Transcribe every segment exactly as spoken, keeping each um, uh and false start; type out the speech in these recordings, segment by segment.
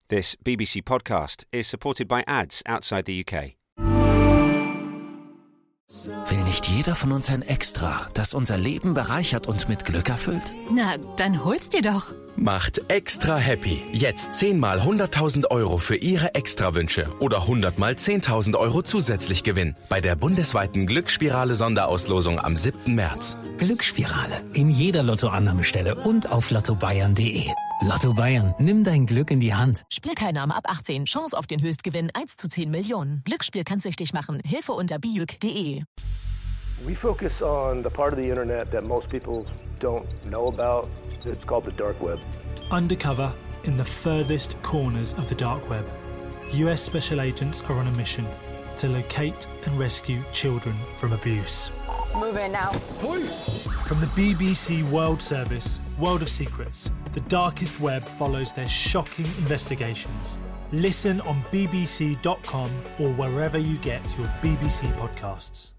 This B B C podcast is supported by ads outside the U K. Will nicht jeder von uns ein Extra, das unser Leben bereichert und mit Glück erfüllt? Na, dann hol's dir doch. Macht extra happy. Jetzt zehnmal hunderttausend Euro für Ihre Extrawünsche oder hundertmal zehntausend Euro zusätzlich Gewinn bei der bundesweiten Glücksspirale-Sonderauslosung am siebten März. Glücksspirale. In jeder Lottoannahmestelle und auf lotto bayern punkt de. Lotto Bayern, nimm dein Glück in die Hand. Spielteilnahme ab achtzehn. Chance auf den Höchstgewinn eins zu zehn Millionen. Glücksspiel kann's süchtig machen. Hilfe unter biuk punkt de. We focus on the part of the internet that most people don't know about. It's called the dark web. Undercover in the furthest corners of the dark web, U S special agents are on a mission to locate and rescue children from abuse. Move in now. Please. From the B B C World Service, World of Secrets, the darkest web follows their shocking investigations. Listen on b b c dot com or wherever you get your B B C podcasts.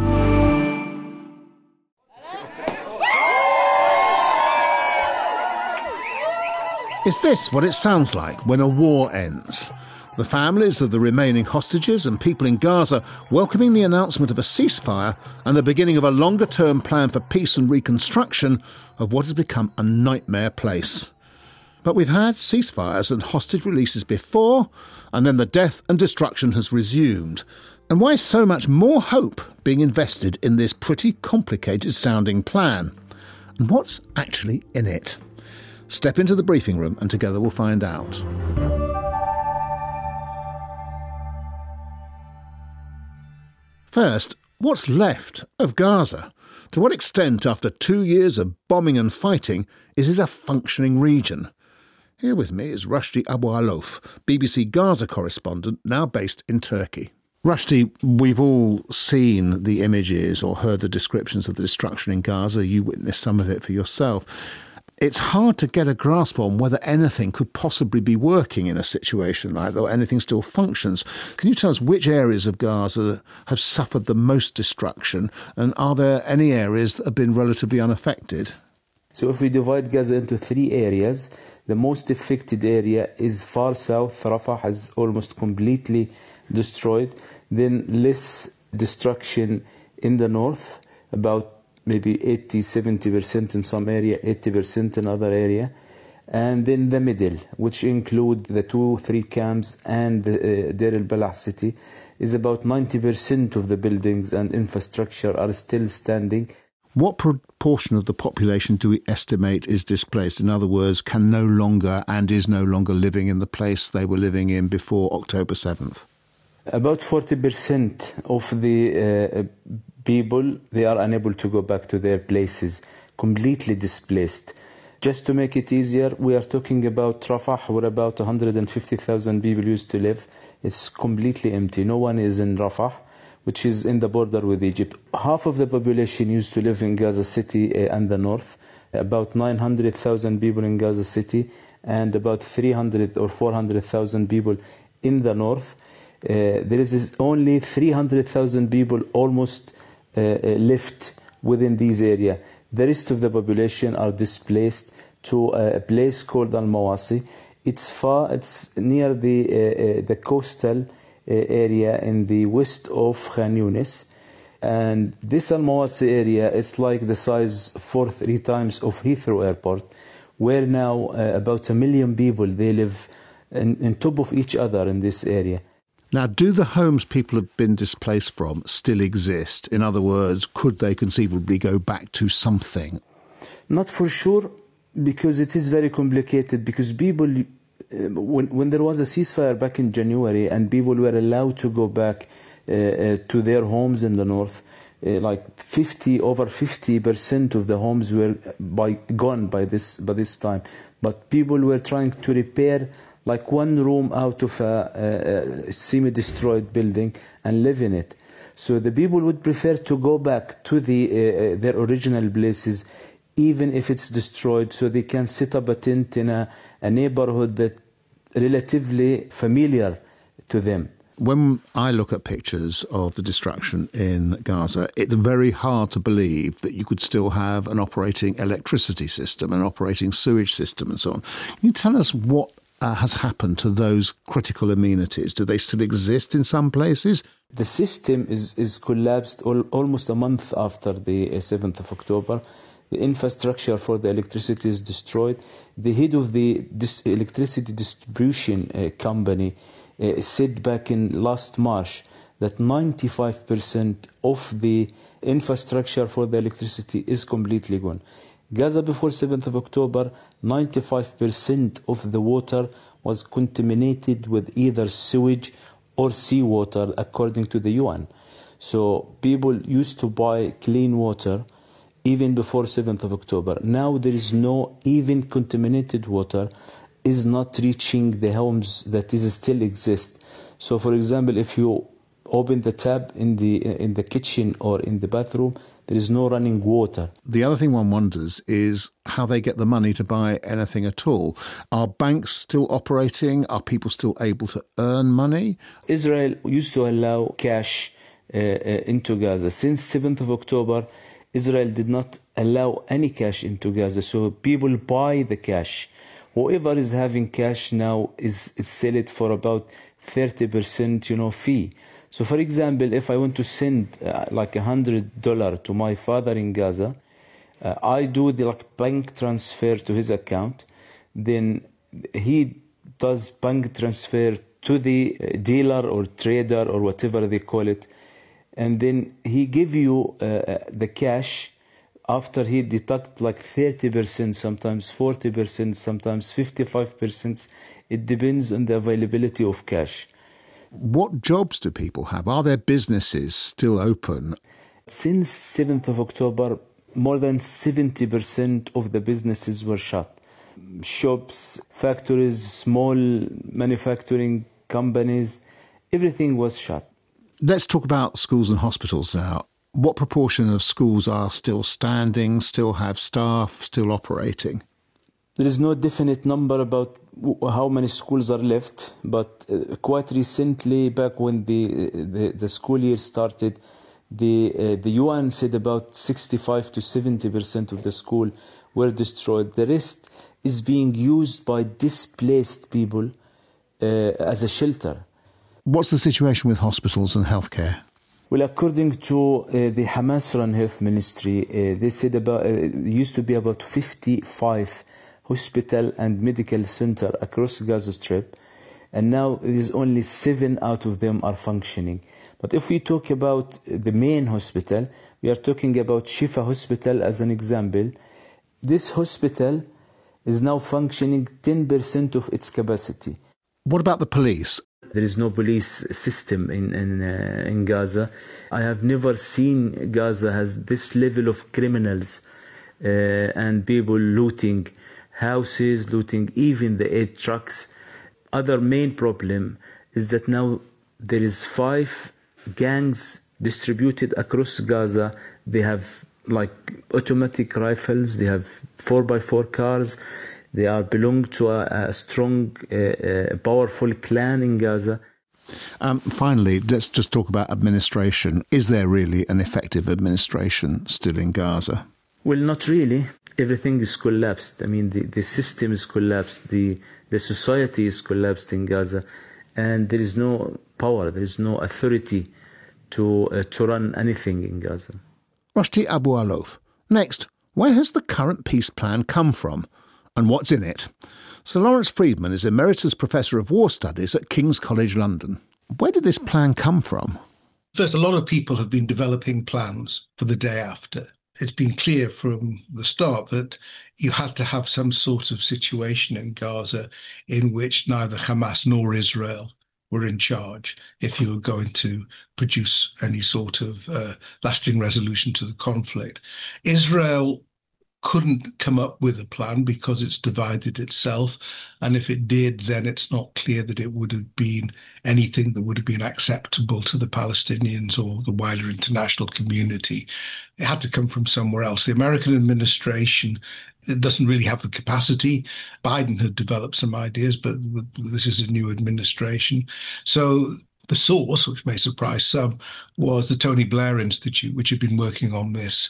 Is this what it sounds like when a war ends? The families of the remaining hostages and people in Gaza welcoming the announcement of a ceasefire and the beginning of a longer-term plan for peace and reconstruction of what has become a nightmare place. But we've had ceasefires and hostage releases before, and then the death and destruction has resumed. And why is so much more hope being invested in this pretty complicated-sounding plan? And what's actually in it? Step into the briefing room and together we'll find out. First, what's left of Gaza? To what extent, after two years of bombing and fighting, is it a functioning region? Here with me is Rushdie Abu Alouf, B B C Gaza correspondent, now based in Turkey. Rushdie, we've all seen the images or heard the descriptions of the destruction in Gaza. You witnessed some of it for yourself. It's hard to get a grasp on whether anything could possibly be working in a situation like that, or anything still functions. Can you tell us which areas of Gaza have suffered the most destruction, and are there any areas that have been relatively unaffected? So if we divide Gaza into three areas, the most affected area is far south. Rafah is almost completely destroyed. Then less destruction in the north, about maybe eighty, seventy percent in some area, eighty percent in other area. And then the middle, which include the two, three camps and the uh, Deir al-Balah city, is about ninety percent of the buildings and infrastructure are still standing. What proportion of the population do we estimate is displaced? In other words, can no longer and is no longer living in the place they were living in before October seventh? About forty percent of the uh, people, they are unable to go back to their places, completely displaced. Just to make it easier, we are talking about Rafah, where about one hundred fifty thousand people used to live. It's completely empty. No one is in Rafah, which is in the border with Egypt. Half of the population used to live in Gaza City uh, and the north, about nine hundred thousand people in Gaza City, and about three hundred or four hundred thousand people in the north. Uh, there is only three hundred thousand people almost uh, left within these areas. The rest of the population are displaced to a place called Al-Mawasi. It's far, it's near the uh, uh, the coastal uh, area in the west of Khan Yunis. And this Al-Mawasi area, it's like the size four, three times of Heathrow Airport, where now uh, about a million people, they live in, in top of each other in this area. Now, do the homes people have been displaced from still exist? In other words, could they conceivably go back to something? Not for sure, because it is very complicated, because people, uh, when, when there was a ceasefire back in January and people were allowed to go back uh, uh, to their homes in the north, uh, like fifty, over fifty percent of the homes were by, gone by this, by this time. But people were trying to repair like one room out of a, a, a semi-destroyed building and live in it. So the people would prefer to go back to the uh, their original places, even if it's destroyed, so they can set up a tent in a, a neighborhood that relatively familiar to them. When I look at pictures of the destruction in Gaza, it's very hard to believe that you could still have an operating electricity system, an operating sewage system and so on. Can you tell us what uh, has happened to those critical amenities? Do they still exist in some places? The system is, is collapsed all, almost a month after the seventh of October. The infrastructure for the electricity is destroyed. The head of the dis- electricity distribution uh, company uh, said back in last March that ninety-five percent of the infrastructure for the electricity is completely gone. Gaza before seventh of October, ninety-five percent of the water was contaminated with either sewage or seawater, according to the U N. So people used to buy clean water even before seventh of October. Now there is no, even contaminated water is not reaching the homes that is still exist. So for example, if you open the tap in the in the kitchen or in the bathroom, there is no running water. The other thing one wonders is how they get the money to buy anything at all. Are banks still operating? Are people still able to earn money? Israel used to allow cash uh, uh, into Gaza. Since seventh of October, Israel did not allow any cash into Gaza. So people buy the cash. Whoever is having cash now is, is sell it for about thirty percent, you know, fee. So, for example, if I want to send uh, like a hundred dollar to my father in Gaza, uh, I do the like bank transfer to his account. Then he does bank transfer to the dealer or trader or whatever they call it, and then he give you uh, the cash after he deduct like thirty percent, sometimes forty percent, sometimes fifty-five percent. It depends on the availability of cash. What jobs do people have? Are their businesses still open? Since seventh of October, more than seventy percent of the businesses were shut. Shops, factories, small manufacturing companies, everything was shut. Let's talk about schools and hospitals now. What proportion of schools are still standing, still have staff, still operating? There is no definite number about how many schools are left, but uh, quite recently, back when the the, the school year started, the uh, the U N said about sixty-five to seventy percent of the school were destroyed. The rest is being used by displaced people uh, as a shelter. What's the situation with hospitals and healthcare? Well, according to uh, the Hamas-run health ministry, uh, they said about uh, it used to be about fifty-five hospital and medical center across Gaza Strip, and now there is only seven out of them are functioning. But if we talk about the main hospital, we are talking about Shifa Hospital as an example. This hospital is now functioning ten percent of its capacity. What about the police? There is no police system in in, uh, in Gaza. I have never seen Gaza has this level of criminals uh, and people looting houses, looting even the aid trucks. Other main problem is that now there is five gangs distributed across Gaza. They have like automatic rifles, they have four by four cars. They are belong to a, a strong, uh, uh, powerful clan in Gaza. Um, finally, let's just talk about administration. Is there really an effective administration still in Gaza? Well, not really. Everything is collapsed. I mean, the, the system is collapsed. The, the society is collapsed in Gaza. And there is no power, there is no authority to, uh, to run anything in Gaza. Rushdie Abu Alouf. Next, where has the current peace plan come from? And what's in it? Sir Lawrence Freedman is Emeritus Professor of War Studies at King's College London. Where did this plan come from? First, a lot of people have been developing plans for the day after. It's been clear from the start that you had to have some sort of situation in Gaza in which neither Hamas nor Israel were in charge if you were going to produce any sort of uh, lasting resolution to the conflict. Israel couldn't come up with a plan because it's divided itself. And if it did, then it's not clear that it would have been anything that would have been acceptable to the Palestinians or the wider international community. It had to come from somewhere else. The American administration it doesn't really have the capacity. Biden had developed some ideas, but this is a new administration. So the source, which may surprise some, was the Tony Blair Institute, which had been working on this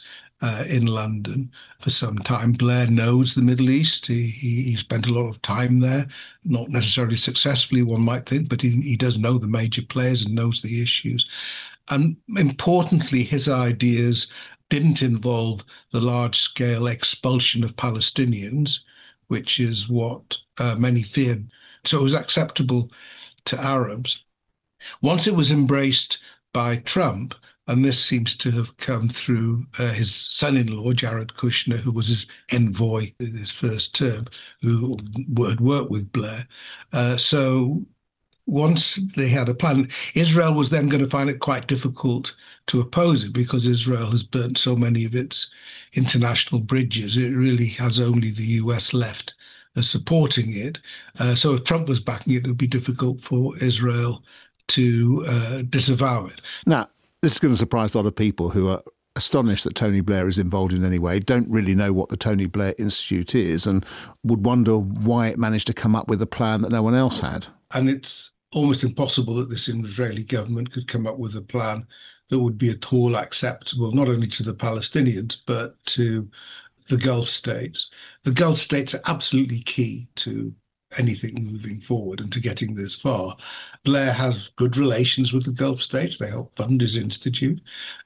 uh, in London for some time. Blair knows the Middle East. He, he, he spent a lot of time there, not necessarily successfully, one might think, but he, he does know the major players and knows the issues. And importantly, his ideas didn't involve the large-scale expulsion of Palestinians, which is what uh, many feared. So it was acceptable to Arabs. Once it was embraced by Trump, and this seems to have come through uh, his son-in-law, Jared Kushner, who was his envoy in his first term, who had worked with Blair. Uh, so once they had a plan, Israel was then going to find it quite difficult to oppose it because Israel has burnt so many of its international bridges. It really has only the U S left as supporting it. Uh, so if Trump was backing it, it would be difficult for Israel to uh, disavow it. Now, this is going to surprise a lot of people who are astonished that Tony Blair is involved in any way, don't really know what the Tony Blair Institute is, and would wonder why it managed to come up with a plan that no one else had. And it's almost impossible that this Israeli government could come up with a plan that would be at all acceptable, not only to the Palestinians, but to the Gulf states. The Gulf states are absolutely key to anything moving forward and to getting this far. Blair has good relations with the Gulf states. They help fund his institute.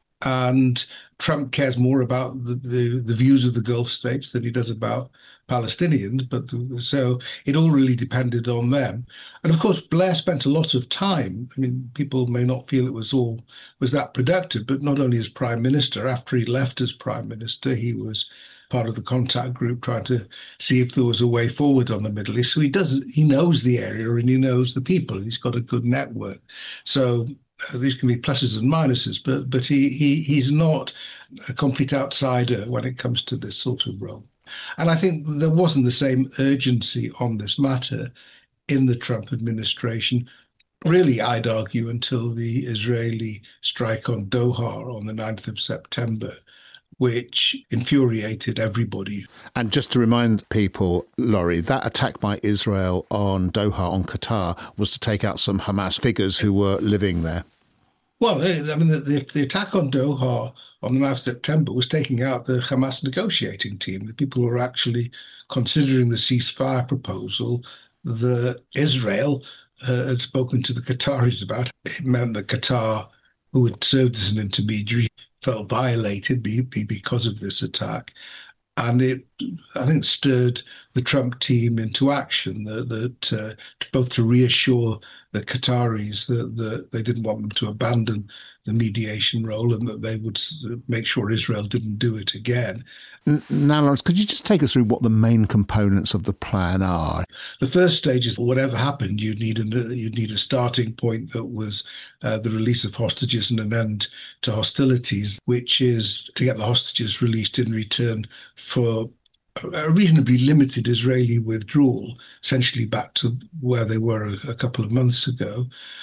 And Trump cares more about the, the, the views of the Gulf states than he does about Palestinians. But so it all really depended on them. And of course, Blair spent a lot of time. I mean, people may not feel it was all was that productive, but not only as prime minister. After he left as prime minister, he was part of the contact group trying to see if there was a way forward on the Middle East. So he does, he knows the area and he knows the people. He's got a good network. So uh, these can be pluses and minuses, but but he he he's not a complete outsider when it comes to this sort of role. And I think there wasn't the same urgency on this matter in the Trump administration. Really, I'd argue, until the Israeli strike on Doha on the ninth of September, which infuriated everybody. And just to remind people, Laurie, that attack by Israel on Doha, on Qatar, was to take out some Hamas figures who were living there. Well, I mean, the, the, the attack on Doha on the ninth of September was taking out the Hamas negotiating team, the people who were actually considering the ceasefire proposal that Israel uh, had spoken to the Qataris about. It meant that Qatar, who had served as an intermediary, felt violated because of this attack. And it, I think, stirred the Trump team into action, that, that uh, both to reassure the Qataris that, that they didn't want them to abandon the mediation role and that they would make sure Israel didn't do it again. Now, Lawrence, could you just take us through what the main components of the plan are? The first stage is whatever happened, you'd need a, you'd need a starting point that was uh, the release of hostages and an end to hostilities, which is to get the hostages released in return for a reasonably limited Israeli withdrawal, essentially back to where they were a, a couple of months ago.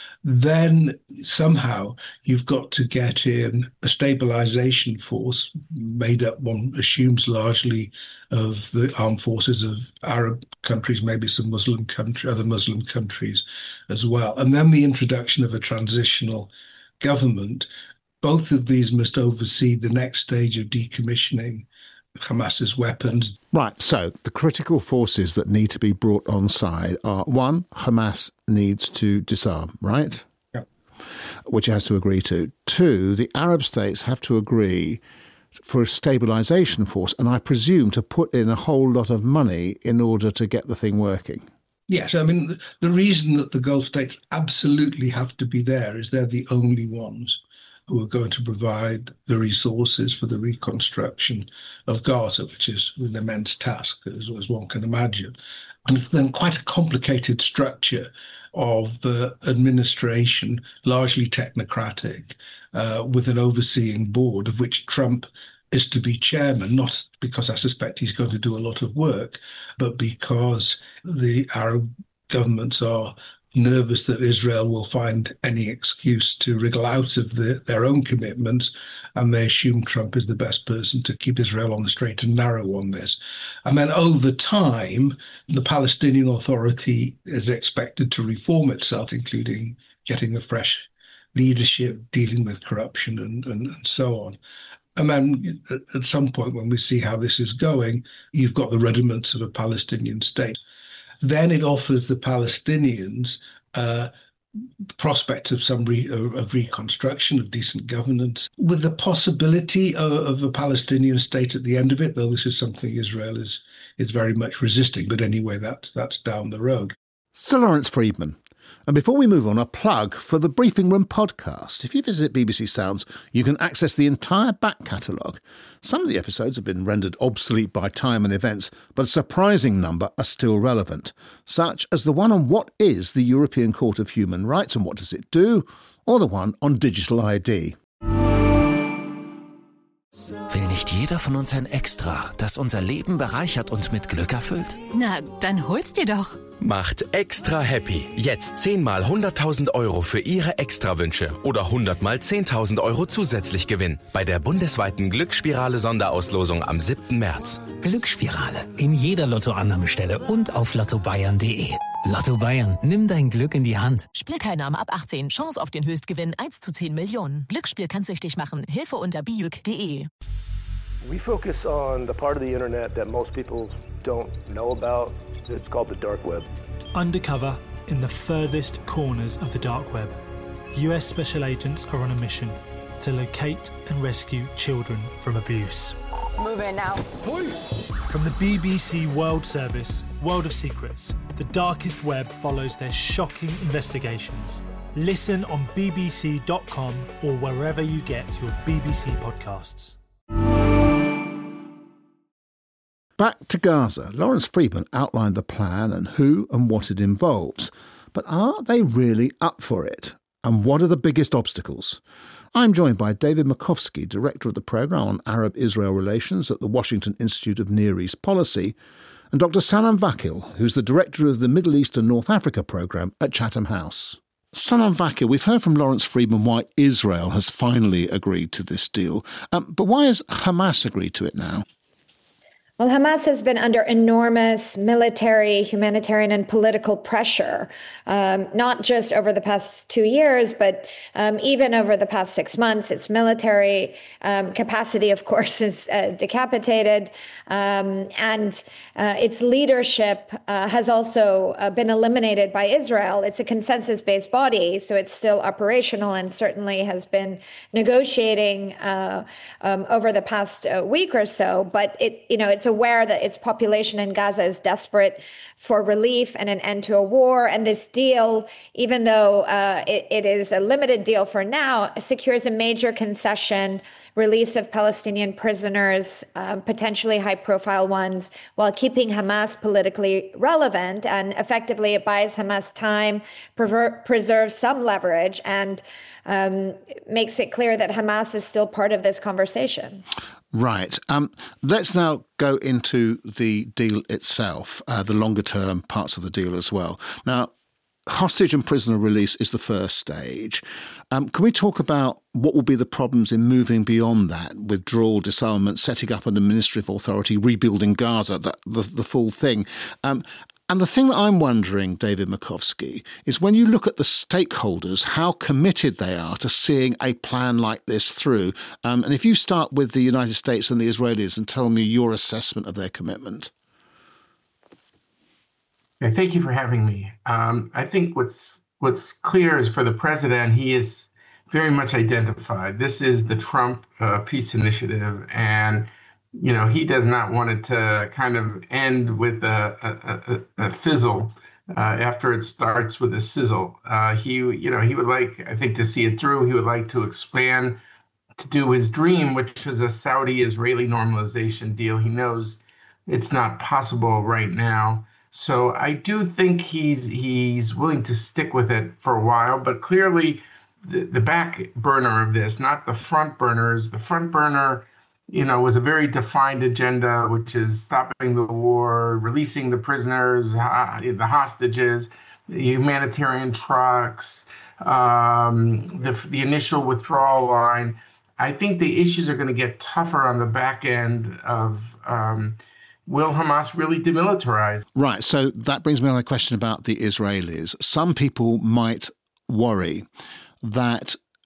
Then somehow you've got to get in a stabilization force made up, one assumes, largely of the armed forces of Arab countries, maybe some Muslim country, other Muslim countries as well. And then the introduction of a transitional government. Both of these must oversee the next stage of decommissioning Hamas's weapons. Right, so the critical forces that need to be brought on side are, one, Hamas needs to disarm, right? Yeah. Which it has to agree to. Two, the Arab states have to agree for a stabilisation force, and I presume to put in a whole lot of money in order to get the thing working. Yes, I mean, the, the reason that the Gulf states absolutely have to be there is they're the only ones who are going to provide the resources for the reconstruction of Gaza, which is an immense task, as, as one can imagine. And then quite a complicated structure of uh, administration, largely technocratic, uh, with an overseeing board of which Trump is to be chairman, not because I suspect he's going to do a lot of work, but because the Arab governments are nervous that Israel will find any excuse to wriggle out of the, their own commitments, and they assume Trump is the best person to keep Israel on the straight and narrow on this. And then over time, the Palestinian Authority is expected to reform itself, including getting a fresh leadership, dealing with corruption and, and, and so on. And then at some point, when we see how this is going, you've got the rudiments of a Palestinian state. Then it offers the Palestinians uh, the prospect of some re- of reconstruction, of decent governance, with the possibility of, of a Palestinian state at the end of it, though this is something Israel is is very much resisting. But anyway, that's, that's down the road. Sir Lawrence Freedman. And before we move on, a plug for the Briefing Room podcast. If you visit B B C Sounds, you can access the entire back catalogue. Some of the episodes have been rendered obsolete by time and events, but a surprising number are still relevant, such as the one on what is the European Court of Human Rights and what does it do, or the one on digital I D. Will nicht jeder von uns ein Extra, das unser Leben bereichert und mit Glück erfüllt? Na, dann hol's dir doch. Macht extra happy. Jetzt zehnmal hunderttausend Euro für Ihre Extrawünsche oder hundertmal zehntausend Euro zusätzlich Gewinn bei der bundesweiten Glücksspirale Sonderauslosung am siebten März. Glücksspirale. In jeder Lottoannahmestelle und auf lotto bayern punkt de. Lotto Bayern. Nimm dein Glück in die Hand. Spielteilnahme ab achtzehn. Chance auf den Höchstgewinn eins zu zehn Millionen. Glücksspiel kann süchtig machen. Hilfe unter b j u k punkt de. We focus on the part of the internet that most people don't know about. It's called the dark web. Undercover in the furthest corners of the dark web, U S special agents are on a mission to locate and rescue children from abuse. Move in now. Police! From the B B C World Service, World of Secrets, the darkest web follows their shocking investigations. Listen on b b c dot com or wherever you get your B B C podcasts. Back to Gaza. Lawrence Freedman outlined the plan and who and what it involves. But are they really up for it? And what are the biggest obstacles? I'm joined by David Makovsky, Director of the Programme on Arab-Israel Relations at the Washington Institute of Near East Policy, and Doctor Sanam Vakil, who's the Director of the Middle East and North Africa Programme at Chatham House. Sanam Vakil, we've heard from Lawrence Freedman why Israel has finally agreed to this deal. Um, but why has Hamas agreed to it now? Well, Hamas has been under enormous military, humanitarian, and political pressure, um, not just over the past two years, but um, even over the past six months. Its military um, capacity, of course, is uh, decapitated, um, and uh, its leadership uh, has also uh, been eliminated by Israel. It's a consensus-based body, so it's still operational and certainly has been negotiating uh, um, over the past uh, week or so. But it, you know, it's aware that its population in Gaza is desperate for relief and an end to a war. And this deal, even though uh, it, it is a limited deal for now, secures a major concession, release of Palestinian prisoners, uh, potentially high-profile ones, while keeping Hamas politically relevant. And effectively, it buys Hamas time, prever- preserves some leverage, and um, makes it clear that Hamas is still part of this conversation. Right. Um, let's now go into the deal itself, uh, the longer-term parts of the deal as well. Now, hostage and prisoner release is the first stage. Um, can we talk about what will be the problems in moving beyond that? Withdrawal, disarmament, setting up an administrative authority, rebuilding Gaza, the, the, the full thing. Um, and the thing that I'm wondering, David Makovsky, is when you look at the stakeholders, how committed they are to seeing a plan like this through. Um, and if you start with the United States and the Israelis and tell me your assessment of their commitment. Yeah, thank you for having me. Um, I think what's what's clear is for the president, he is very much identified. This is the Trump uh, peace initiative, and you know he does not want it to kind of end with a, a, a, a fizzle uh, after it starts with a sizzle. Uh, he, you know, he would like, I think, to see it through. He would like to expand, to do his dream, which was a Saudi-Israeli normalization deal. He knows it's not possible right now. So I do think he's he's willing to stick with it for a while, but clearly the, the back burner of this, not the front burners, the front burner, you know, was a very defined agenda, which is stopping the war, releasing the prisoners, the hostages, the humanitarian trucks, um, the, the initial withdrawal line. I think the issues are going to get tougher on the back end of um will Hamas really demilitarize? Right. So that brings me on a question about the Israelis. Some people might worry that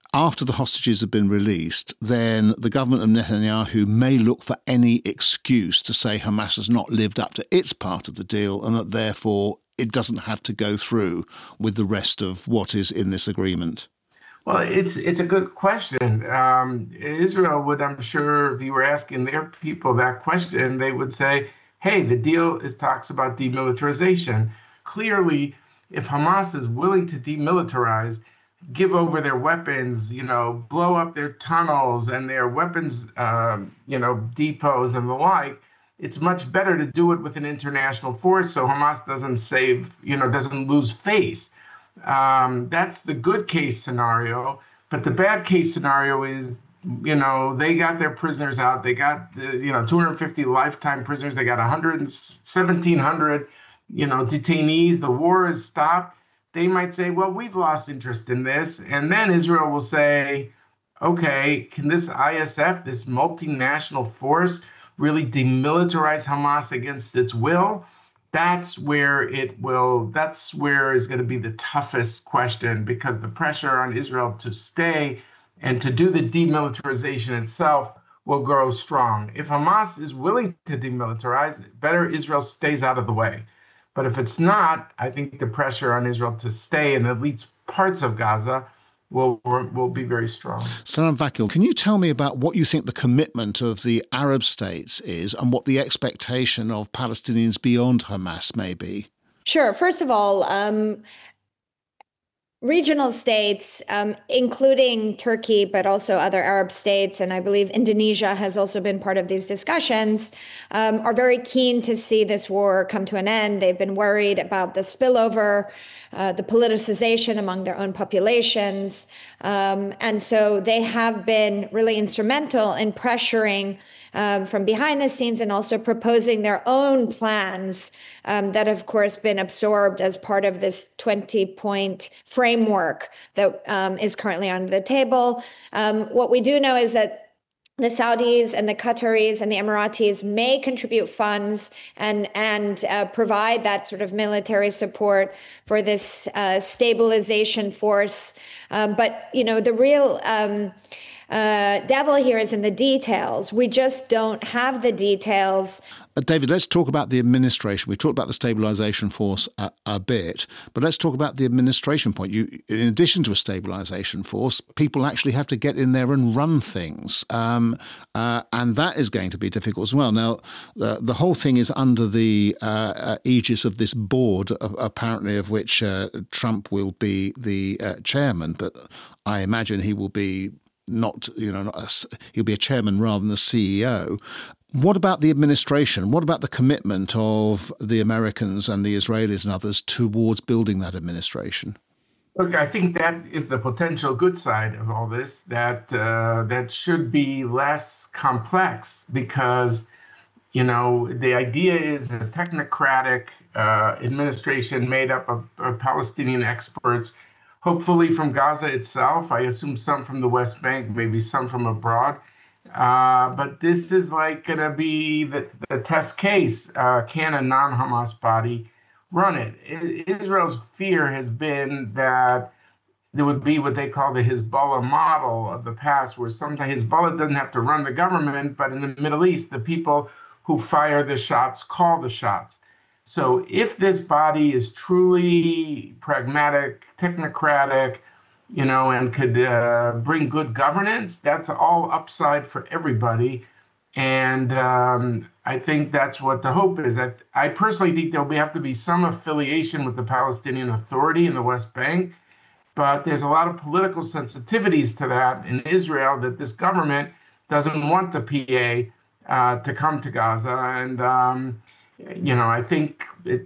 after the hostages have been released, then the government of Netanyahu may look for any excuse to say Hamas has not lived up to its part of the deal and that therefore it doesn't have to go through with the rest of what is in this agreement? Well, it's it's a good question. Um, Israel would, I'm sure, if you were asking their people that question, they would say, hey, the deal is talks about demilitarization. Clearly, if Hamas is willing to demilitarize, give over their weapons, you know, blow up their tunnels and their weapons, um, you know, depots and the like, it's much better to do it with an international force so Hamas doesn't save, you know, doesn't lose face. Um, that's the good case scenario. But the bad case scenario is, you know, they got their prisoners out. They got, you know, two hundred fifty lifetime prisoners. They got one hundred, seventeen hundred, you know, detainees. The war is stopped. They might say, well, we've lost interest in this. And then Israel will say, okay, can this I S F, this multinational force, really demilitarize Hamas against its will? That's where it will, that's where is going to be the toughest question, because the pressure on Israel to stay and to do the demilitarization itself will grow strong. If Hamas is willing to demilitarize, better Israel stays out of the way. But if it's not, I think the pressure on Israel to stay in at least parts of Gaza will will be very strong. Salam Vakil, can you tell me about what you think the commitment of the Arab states is and what the expectation of Palestinians beyond Hamas may be? Sure. First of all, um, regional states, um, including Turkey, but also other Arab states, and I believe Indonesia has also been part of these discussions, um, are very keen to see this war come to an end. They've been worried about the spillover, uh, the politicization among their own populations. Um, and so they have been really instrumental in pressuring Um, from behind the scenes and also proposing their own plans um, that have, of course, been absorbed as part of this twenty-point framework that um, is currently on the table. Um, what we do know is that the Saudis and the Qataris and the Emiratis may contribute funds and and uh, provide that sort of military support for this uh, stabilization force. Um, but, you know, the real Um, Uh, devil here is in the details. We just don't have the details. Uh, David, let's talk about the administration. We talked about the stabilisation force a, a bit, but let's talk about the administration point. You, in addition to a stabilisation force, people actually have to get in there and run things, um, uh, and that is going to be difficult as well. Now, uh, the whole thing is under the uh, uh, aegis of this board, uh, apparently of which uh, Trump will be the uh, chairman, but I imagine he will be not, you know, not a, he'll be a chairman rather than the C E O. What about the administration? What about the commitment of the Americans and the Israelis and others towards building that administration? Look, I think that is the potential good side of all this, that uh, that should be less complex because, you know, the idea is a technocratic uh, administration made up of, of Palestinian experts, hopefully from Gaza itself. I assume some from the West Bank, maybe some from abroad. Uh, but this is like going to be the, the test case. Uh, can a non-Hamas body run it? I, Israel's fear has been that there would be what they call the Hezbollah model of the past, where sometimes Hezbollah doesn't have to run the government, but in the Middle East, the people who fire the shots call the shots. So if this body is truly pragmatic, technocratic, you know, and could uh, bring good governance, that's all upside for everybody. And um, I think that's what the hope is. I, I personally think there'll be, have to be some affiliation with the Palestinian Authority in the West Bank. But there's a lot of political sensitivities to that in Israel, that this government doesn't want the P A uh, to come to Gaza. And, um, you know, I think it,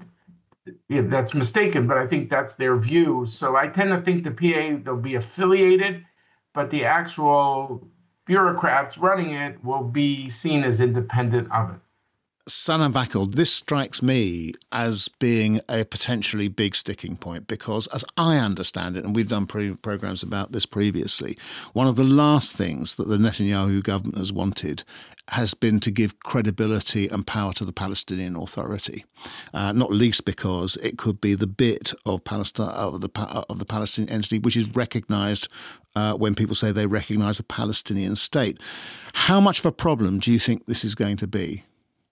it, that's mistaken, but I think that's their view. So I tend to think the P A, they'll be affiliated, but the actual bureaucrats running it will be seen as independent of it. Sanam Vakil, this strikes me as being a potentially big sticking point because, as I understand it, and we've done pre- programmes about this previously, one of the last things that the Netanyahu government has wanted has been to give credibility and power to the Palestinian Authority, uh, not least because it could be the bit of Palestine of the of the Palestinian entity which is recognised uh, when people say they recognise a Palestinian state. How much of a problem do you think this is going to be?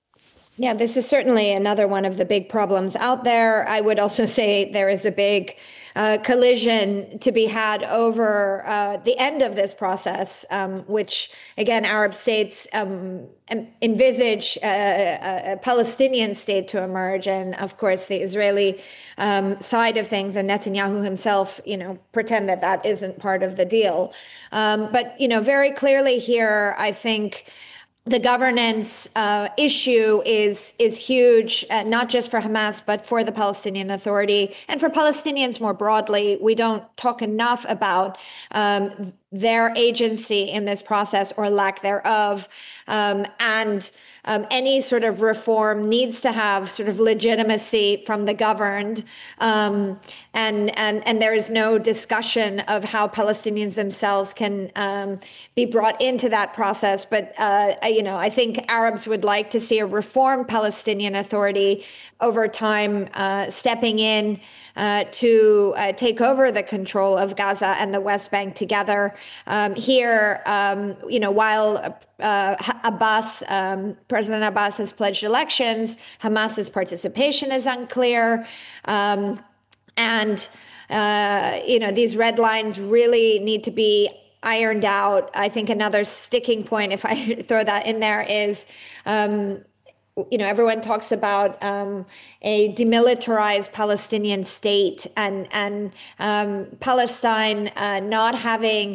Yeah, this is certainly another one of the big problems out there. I would also say there is a big uh, collision to be had over uh, the end of this process, um, which, again, Arab states um, envisage a, a Palestinian state to emerge. And, of course, the Israeli um, side of things and Netanyahu himself, you know, pretend that that isn't part of the deal. Um, but, you know, very clearly here, I think the governance uh, issue is is huge, uh, not just for Hamas, but for the Palestinian Authority and for Palestinians more broadly. We don't talk enough about um, their agency in this process or lack thereof. Um, and um, any sort of reform needs to have sort of legitimacy from the governed. Um, and, and, and there is no discussion of how Palestinians themselves can um, be brought into that process. But, uh, you know, I think Arabs would like to see a reformed Palestinian Authority over time uh, stepping in Uh, to uh, take over the control of Gaza and the West Bank together. Um, here, um, you know, while uh, Abbas, um, President Abbas has pledged elections, Hamas's participation is unclear. Um, and, uh, you know, these red lines really need to be ironed out. I think another sticking point, if I throw that in there, is um, you know, everyone talks about um, a demilitarized Palestinian state and and um, Palestine uh, not having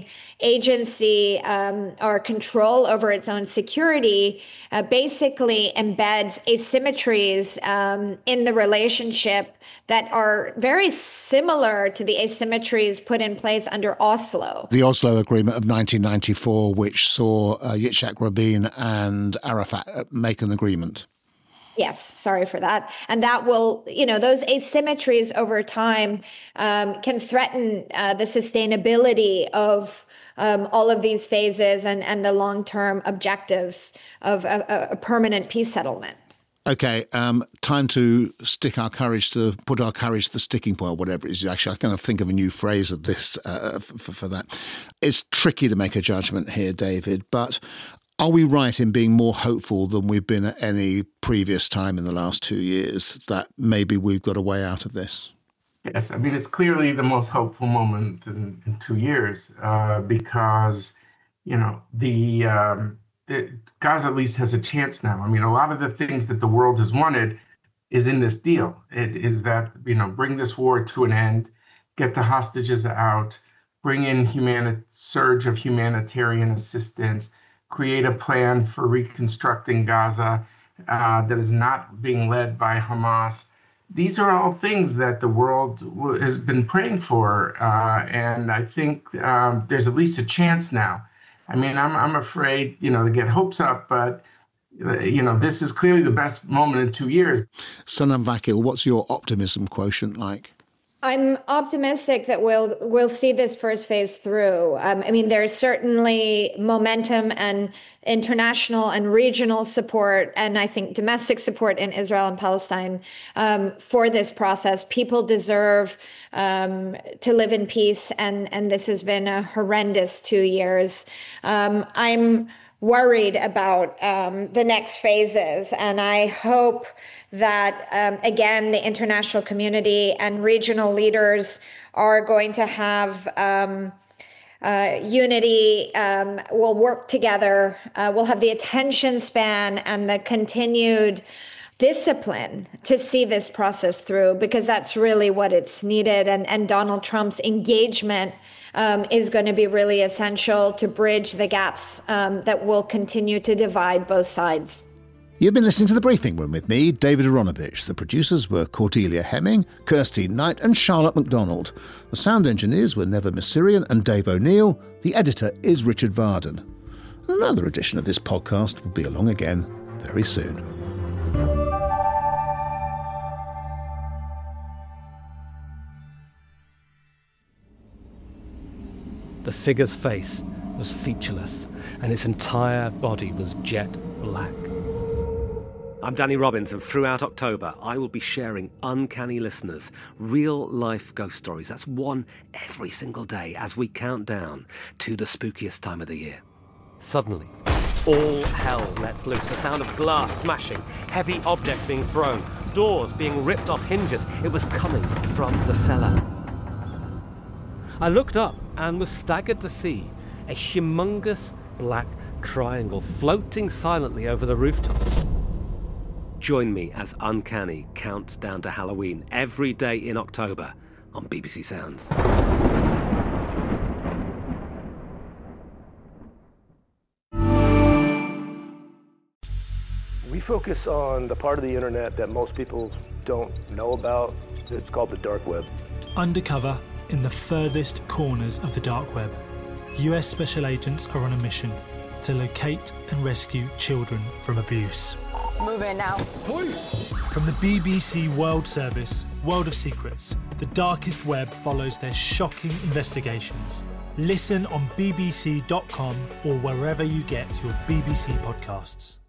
agency um, or control over its own security uh, basically embeds asymmetries um, in the relationship that are very similar to the asymmetries put in place under Oslo. The Oslo Agreement of nineteen ninety-four, which saw uh, Yitzhak Rabin and Arafat make an agreement. Yes, sorry for that. And that will, you know, those asymmetries over time um, can threaten uh, the sustainability of um, all of these phases and, and the long-term objectives of a, a permanent peace settlement. Okay, um, time to stick our courage to put our courage to the sticking point, or whatever it is. Actually, I kind of think of a new phrase of this uh, for, for that. It's tricky to make a judgment here, David, but are we right in being more hopeful than we've been at any previous time in the last two years that maybe we've got a way out of this? Yes, I mean, it's clearly the most hopeful moment in, in two years uh, because, you know, the, um, the Gaza at least has a chance now. I mean, a lot of the things that the world has wanted is in this deal. It is that, you know, bring this war to an end, get the hostages out, bring in humani- surge of humanitarian assistance, create a plan for reconstructing Gaza uh, that is not being led by Hamas. These are all things that the world w- has been praying for. Uh, and I think um, there's at least a chance now. I mean, I'm I'm afraid, you know, to get hopes up, but, uh, you know, this is clearly the best moment in two years. Sanam Vakil, what's your optimism quotient like? I'm optimistic that we'll we'll see this first phase through. Um, I mean, there's certainly momentum and international and regional support, and I think domestic support in Israel and Palestine um, for this process. People deserve um, to live in peace, and and this has been a horrendous two years. Um, I'm worried about um, the next phases, and I hope that, um, again, the international community and regional leaders are going to have um, uh, unity, um, will work together, uh, will have the attention span and the continued discipline to see this process through, because that's really what it's needed. And, and Donald Trump's engagement um, is going to be really essential to bridge the gaps um, that will continue to divide both sides. You've been listening to The Briefing Room with me, David Aronovich. The producers were Cordelia Hemming, Kirsty Knight and Charlotte MacDonald. The sound engineers were Neva Messirian and Dave O'Neill. The editor is Richard Varden. Another edition of this podcast will be along again very soon. The figure's face was featureless, and its entire body was jet black. I'm Danny Robbins, and throughout October, I will be sharing Uncanny Listeners, real-life ghost stories. That's one every single day as we count down to the spookiest time of the year. Suddenly, all hell lets loose. The sound of glass smashing, heavy objects being thrown, doors being ripped off hinges. It was coming from the cellar. I looked up and was staggered to see a humongous black triangle floating silently over the rooftop. Join me as Uncanny counts down to Halloween every day in October on B B C Sounds. We focus on the part of the internet that most people don't know about. It's called the dark web. Undercover in the furthest corners of the dark web, U S special agents are on a mission to locate and rescue children from abuse. Move in now. From the B B C World Service, World of Secrets, the darkest web follows their shocking investigations. Listen on b b c dot com or wherever you get your B B C podcasts.